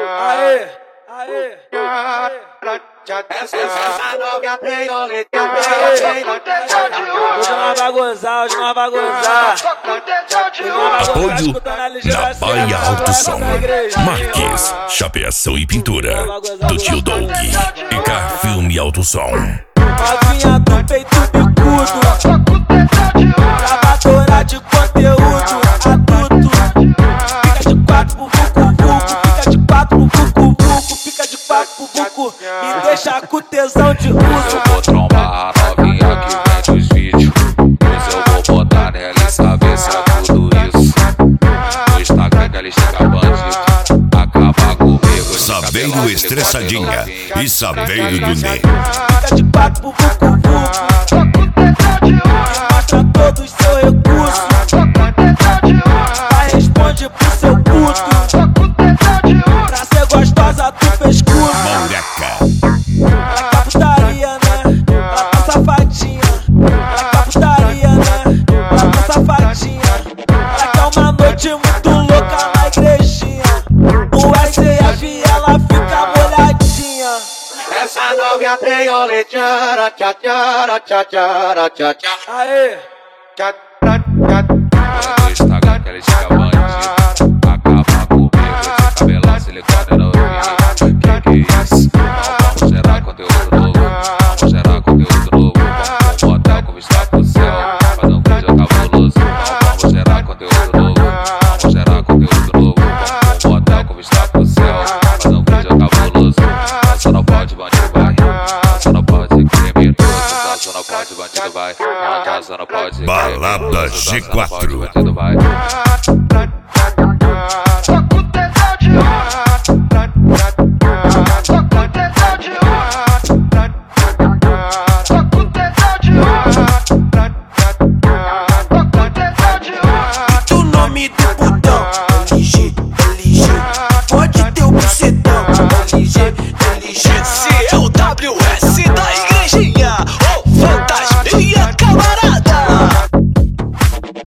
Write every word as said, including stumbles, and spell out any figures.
Aê, aê, aê. Essa novinha tem oleta. Hoje nós vai gozar, hoje nós vai gozar. Apoio na Baia Alto Som. Marques, chapeação e pintura do Tio Doug e Carfilme Alto Som. Novinha do peito bicudo, gravadora de conteúdo adulto. Fica de quatro pro vucu-vucu, fica de quatro pro vucu-vucu, fica de quatro pro vucu. Me deixa com tesão de uso. Eu vou trombar a novinha que vende os vídeos. Pois eu vou botar nela e saber se é tudo isso. No Instagram que ela chega bandido, acaba comigo. Saveiro estressadinha e saveiro do Ney. Fica de quatro pro vucu-vucu, mostra todos seu recurso. Vai responde pro seu puto. Pra ser gostosa do pescoço. Maureca. Ela quer putaria, né? Ela tá safadinha. Ela quer putaria, né? Ela tá safadinha. Ela quer uma noite muito louca na igrejinha. No S F ela fica molhadinha. Essa novinha tem oleteira, tcha tcha tcha tcha tcha tcha. Aê! Tcha tcha tcha. No Instagram que ela chega bandido, acaba comigo. De cabelão silicone novinha. Que que é isso? Vamos gerar conteúdo novo. Vamos gerar conteúdo novo. Um motel com vista pro céu, fazer um vídeo cabuloso. Vamos gerar conteúdo novo. Vamos gerar conteúdo novo. Um motel com vista pro céu, fazer um vídeo cabuloso. Dança não pode, bandido vai. Dança não pode, criminoso. Dança não pode, bandido vai. Dança não pode, Balada G quatro. bandido vai. O nome do putão L G, L G. Pode ter o bucetão L G, L G. Esse é o W S